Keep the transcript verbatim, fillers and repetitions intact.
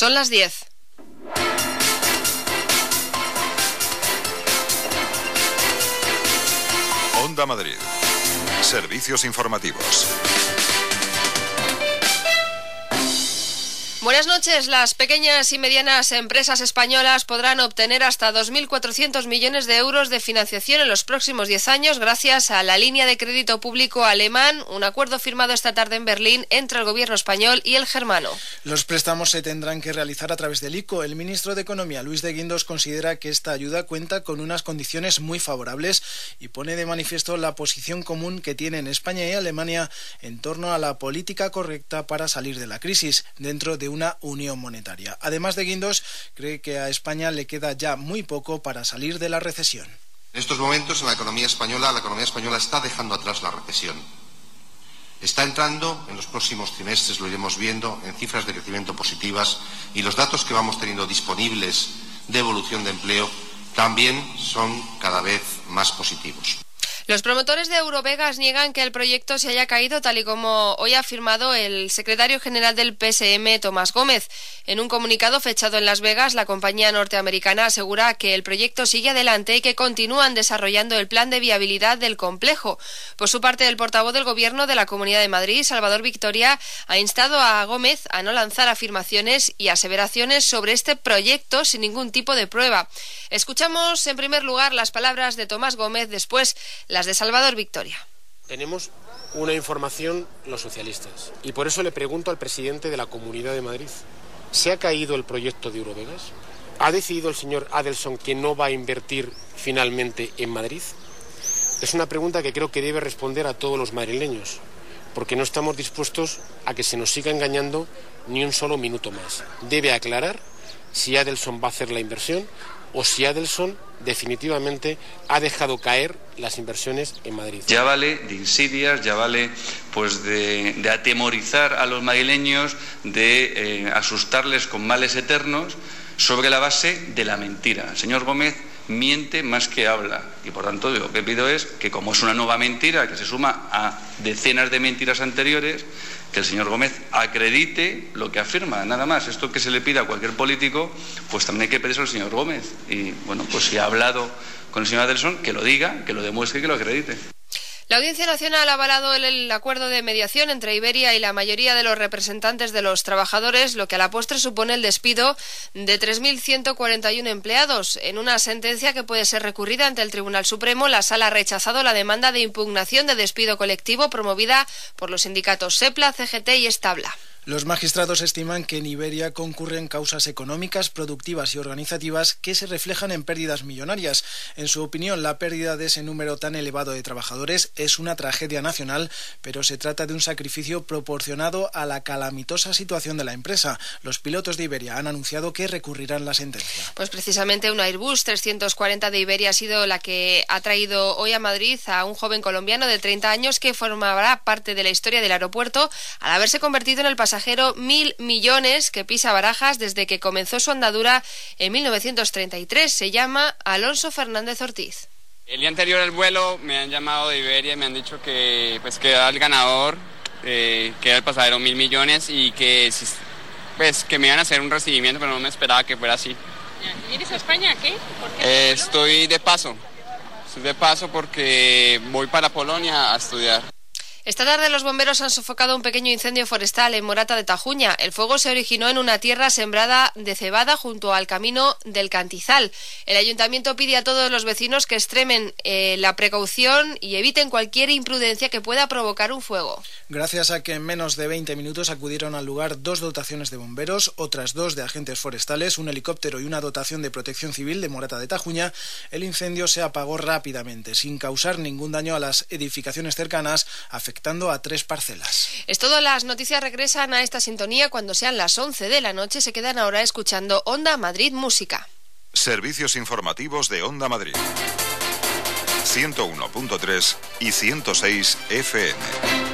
Son las diez. Onda Madrid. Servicios informativos. Buenas noches. Las pequeñas y medianas empresas españolas podrán obtener hasta dos mil cuatrocientos millones de euros de financiación en los próximos diez años gracias a la línea de crédito público alemán, un acuerdo firmado esta tarde en Berlín entre el gobierno español y el germano. Los préstamos se tendrán que realizar a través del I C O. El ministro de Economía, Luis de Guindos, considera que esta ayuda cuenta con unas condiciones muy favorables y pone de manifiesto la posición común que tienen España y Alemania en torno a la política correcta para salir de la crisis dentro de una unión monetaria. Además de Guindos, cree que a España le queda ya muy poco para salir de la recesión. En estos momentos en la economía española, la economía española está dejando atrás la recesión. Está entrando en los próximos trimestres, lo iremos viendo, en cifras de crecimiento positivas y los datos que vamos teniendo disponibles de evolución de empleo también son cada vez más positivos. Los promotores de Eurovegas niegan que el proyecto se haya caído, tal y como hoy ha afirmado el secretario general del P S M, Tomás Gómez. En un comunicado fechado en Las Vegas, la compañía norteamericana asegura que el proyecto sigue adelante y que continúan desarrollando el plan de viabilidad del complejo. Por su parte, el portavoz del Gobierno de la Comunidad de Madrid, Salvador Victoria, ha instado a Gómez a no lanzar afirmaciones y aseveraciones sobre este proyecto sin ningún tipo de prueba. Escuchamos en primer lugar las palabras de Tomás Gómez, después las de Salvador Victoria. Tenemos una información los socialistas y por eso le pregunto al presidente de la Comunidad de Madrid, ¿se ha caído el proyecto de Eurovegas? ¿Ha decidido el señor Adelson que no va a invertir finalmente en Madrid? Es una pregunta que creo que debe responder a todos los madrileños, porque no estamos dispuestos a que se nos siga engañando ni un solo minuto más. Debe aclarar si Adelson va a hacer la inversión o si Adelson definitivamente ha dejado caer las inversiones en Madrid. Ya vale de insidias, ya vale pues de, de atemorizar a los madrileños, de eh, asustarles con males eternos sobre la base de la mentira. El señor Gómez miente más que habla y por tanto lo que pido es que, como es una nueva mentira que se suma a decenas de mentiras anteriores, que el señor Gómez acredite lo que afirma, nada más. Esto que se le pida a cualquier político, pues también hay que pedirse al señor Gómez. Y bueno, pues si ha hablado con el señor Adelson, que lo diga, que lo demuestre y que lo acredite. La Audiencia Nacional ha avalado el, el acuerdo de mediación entre Iberia y la mayoría de los representantes de los trabajadores, lo que a la postre supone el despido de tres mil ciento cuarenta y uno empleados. En una sentencia que puede ser recurrida ante el Tribunal Supremo, la Sala ha rechazado la demanda de impugnación de despido colectivo promovida por los sindicatos SEPLA, C G T y Establa. Los magistrados estiman que en Iberia concurren causas económicas, productivas y organizativas que se reflejan en pérdidas millonarias. En su opinión, la pérdida de ese número tan elevado de trabajadores es una tragedia nacional, pero se trata de un sacrificio proporcionado a la calamitosa situación de la empresa. Los pilotos de Iberia han anunciado que recurrirán la sentencia. Pues precisamente un Airbus trescientos cuarenta de Iberia ha sido la que ha traído hoy a Madrid a un joven colombiano de treinta años que formará parte de la historia del aeropuerto al haberse convertido en el pasajero pasajero mil millones que pisa Barajas desde que comenzó su andadura en mil novecientos treinta y tres. Se llama Alonso Fernández Ortiz. El día anterior al vuelo me han llamado de Iberia y me han dicho que pues que era el ganador, eh, que era el pasajero mil millones y que pues que me iban a hacer un recibimiento, pero no me esperaba que fuera así. ¿Vienes a España? ¿Qué? ¿Por qué? Eh, estoy de paso, estoy de paso porque voy para Polonia a estudiar. Esta tarde los bomberos han sofocado un pequeño incendio forestal en Morata de Tajuña. El fuego se originó en una tierra sembrada de cebada junto al camino del Cantizal. El ayuntamiento pide a todos los vecinos que extremen eh, la precaución y eviten cualquier imprudencia que pueda provocar un fuego. Gracias a que en menos de veinte minutos acudieron al lugar dos dotaciones de bomberos, otras dos de agentes forestales, un helicóptero y una dotación de protección civil de Morata de Tajuña, el incendio se apagó rápidamente, sin causar ningún daño a las edificaciones cercanas, afectando a tres parcelas. Es todo, las noticias regresan a esta sintonía cuando sean las once de la noche. Se quedan ahora escuchando Onda Madrid Música. Servicios informativos de Onda Madrid. ciento uno punto tres y ciento seis F M.